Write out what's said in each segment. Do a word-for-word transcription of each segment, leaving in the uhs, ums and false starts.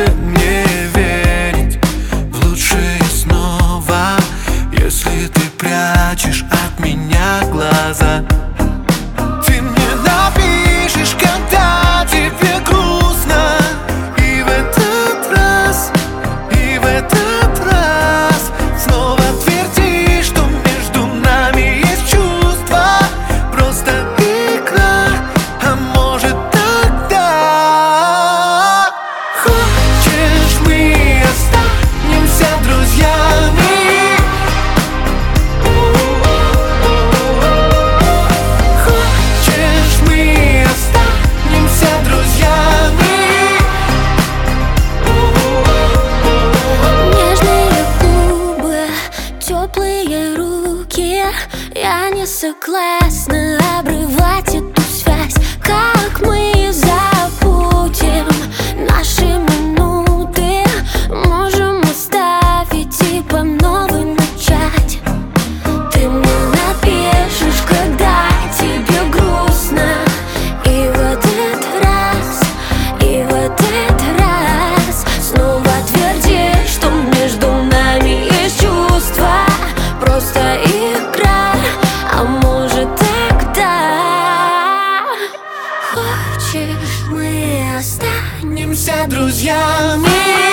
мне верить в лучшее снова, если ты прячешь от меня глаза. Ты мне напишешь, когда тебе грустно, и в этот раз, и в этот раз снова тверди, что между нами есть чувства. Просто игра, а может тогда хочешь, мы останемся друзьями? Хочешь, мы останемся друзьями? Нежные губы, теплые руки. Я не согласна обрывать эту связь. Как мы забудем наши минуты? Можем оставить и по новой начать. Ты мне напишешь, когда тебе грустно, и в этот раз, и в этот раз снова тверди, что между нами есть чувства. Просто игра, а может тогда хочешь, мы останемся друзьями?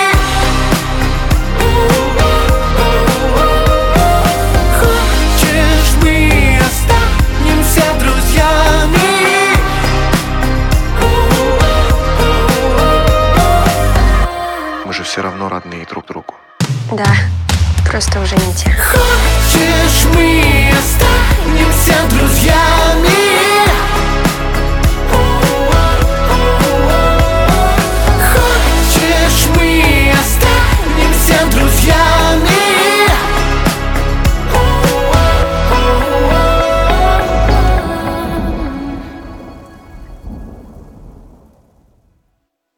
Хочешь, мы останемся друзьями? Мы же все равно родные друг другу. Да, просто уже не те. Хочешь, мы